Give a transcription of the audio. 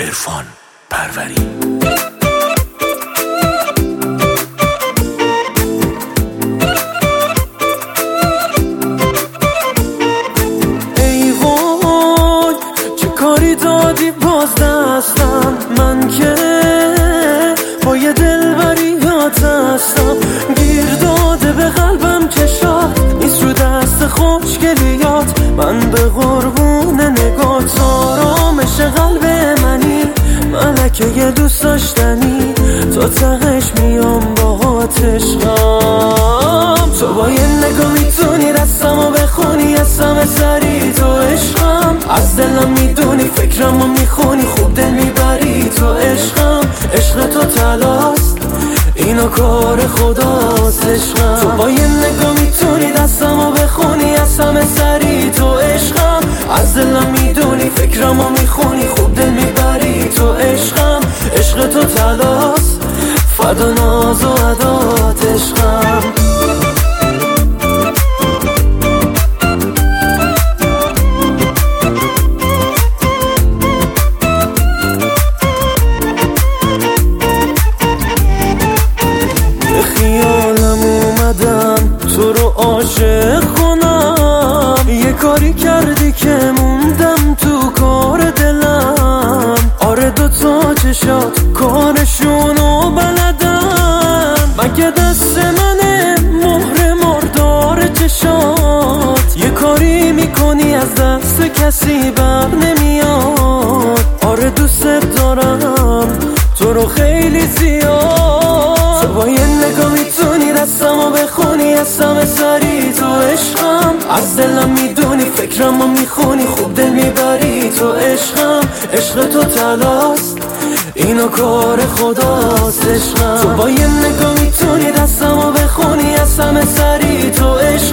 عرفان پروری. ای وای چه کاری دادی باز دستم، من که با یه دلبریات هستم. گیر داده به قلبم که شاد نیست رو دست خوشگلیات. من به قربون نگات آرامش قلب منی، ملکه یه دوست داشتنی. تا تهش میام باهات عشقم. تو با یه نگاه میتونی دستمو بخونی، اسم سری تو عشقم. از دلم میدونی فکرمو میخونی، خوب دل میبری تو عشقم. عشق تو تلاست اینو کار خداست عشقم. تو با یه نگاه میتونی دستمو بخونی، اسم سری تو عشقم. از دلم میدونی فکرمو میخونی، خوب دل میبری تو عشقم. عشق تو تلاست فدا ناز و عدات عشقم. به خیالم اومدم تو رو عاشق کنم، یه کاری کردی که موندم تو کار دلم. آره دوتا چشات کارشونو بلدن، مگه دست منه مهر مردار چشات. یه کاری میکنی از دست کسی بر نمیاد. آره دوست دارم تو رو خیلی زیاد. تو با یه نگاه میتونی دستمو بخونی، اسم سری تو عشقم. از دلم میدونی فکرمو میخونی، خوب دل میبری تو عشقم. عشق تو تلاست اینو کار خداست عشقم. تو با یه نگاه میتونی دستمو بخونی، اسم سری تو عشقم.